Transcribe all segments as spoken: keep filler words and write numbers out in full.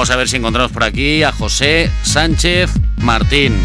Vamos a ver si encontramos por aquí a José Sánchez Martín.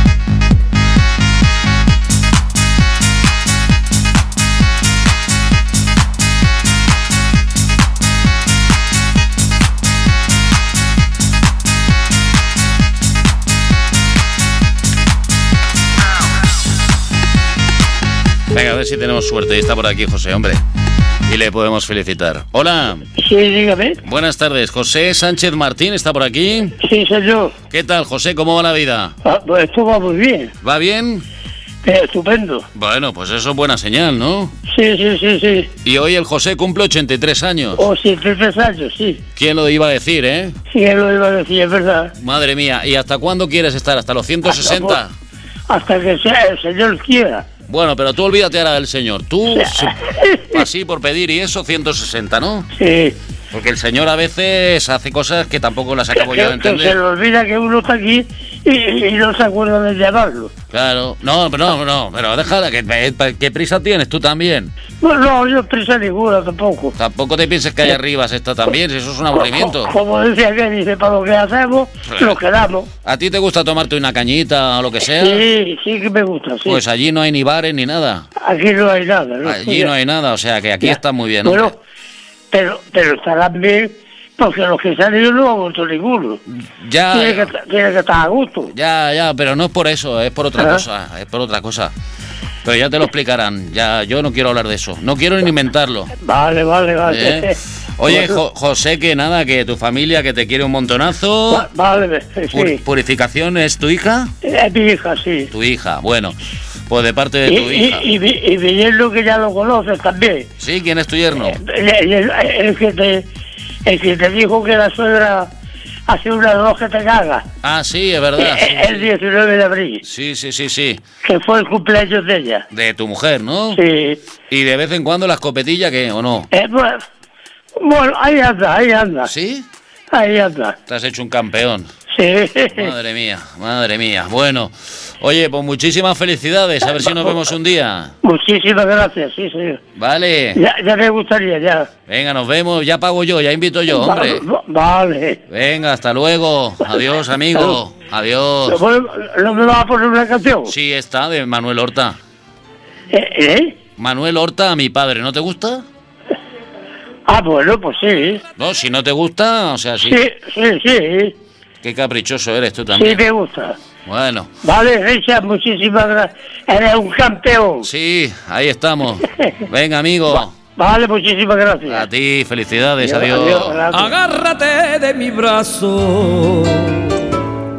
Venga, a ver si tenemos suerte. Está por aquí José, hombre. Y le podemos felicitar. Hola. Sí, dígame. Buenas tardes. José Sánchez Martín, ¿está por aquí? Sí, soy yo. ¿Qué tal, José? ¿Cómo va la vida? Ah, pues esto va muy bien. ¿Va bien? Eh, estupendo. Bueno, pues eso es buena señal, ¿no? Sí, sí, sí, sí. Y hoy el José cumple ochenta y tres años. ochenta y tres años, sí. ¿Quién lo iba a decir, eh? Sí, él lo iba a decir, es verdad. Madre mía. ¿Y hasta cuándo quieres estar? ¿Hasta los ciento sesenta? Hasta, pues, hasta que sea el Señor quiera. Bueno, pero tú olvídate ahora del Señor. Tú, si, así por pedir y eso, ciento sesenta, ¿no? Sí. Porque el Señor a veces hace cosas que tampoco las acabo yo de Que, que entender. se le olvida que uno está aquí y, y no se acuerda de llamarlo. Claro. No, pero no, no, pero déjala, que, ¿qué prisa tienes tú también? Bueno, no, yo prisa ninguna tampoco. Tampoco te pienses que allá arriba se está también, si eso es un aburrimiento. Como, como decía que dice, para lo que hacemos, lo quedamos. ¿A ti te gusta tomarte una cañita o lo que sea? Sí, sí que me gusta, sí. Pues allí no hay ni bares ni nada. Aquí no hay nada, ¿no? Allí no hay nada, o sea que aquí Ya. está muy bien, ¿no? Bueno, pero, pero estarán bien, porque los que se han ido no han vuelto ninguno. Ya, Tiene que, tiene que estar a gusto. ya, ya, pero no es por eso, es por otra Ah. cosa, es por otra cosa. Pero ya te lo explicarán, ya yo no quiero hablar de eso, no quiero ni inventarlo. Vale, vale, vale. ¿Eh? Oye, Bueno, Jo- José, que nada, que tu familia que te quiere un montonazo. va- Vale, Pur- sí. ¿Purificación es tu hija? Es mi hija, sí. Tu hija, bueno, pues de parte de Y, tu hija. y, y, mi- y mi yerno, que ya lo conoces también. ¿Sí? ¿Quién es tu yerno? El, el- el- el que te, el que te dijo que la suegra hace una dos que te caga. Ah, sí, es verdad. sí, El, el diecinueve de abril, Sí, sí, sí, sí. que fue el cumpleaños de ella. De tu mujer, ¿no? Sí. Y de vez en cuando la escopetilla, ¿qué? ¿O no? Eh, bueno, bueno, ahí anda, ahí anda. ¿Sí? Ahí anda. Te has hecho un campeón. Sí. Madre mía, madre mía. Bueno, oye, pues muchísimas felicidades. A ver si nos vemos un día. Muchísimas gracias, sí, señor. Vale. Ya, ya me gustaría, ya. Venga, nos vemos. Ya pago yo, ya invito yo, hombre. Va- Vale. Venga, hasta luego. Adiós, amigo. Adiós. Bueno, ¿no me vas a poner una canción? Sí, está de Manuel Horta. ¿Eh? ¿Eh? Manuel Horta, mi padre, ¿no te gusta? Ah, bueno, pues sí. No, si no te gusta, o sea, sí. Sí, sí, sí. Qué caprichoso eres tú Sí, también. me gusta. Bueno, Vale, Richard, muchísimas gracias. Eres un campeón. sí, ahí estamos. Venga, amigo. Vale, muchísimas gracias. A ti, felicidades, Adiós, adiós. adiós, gracias. Agárrate de mi brazo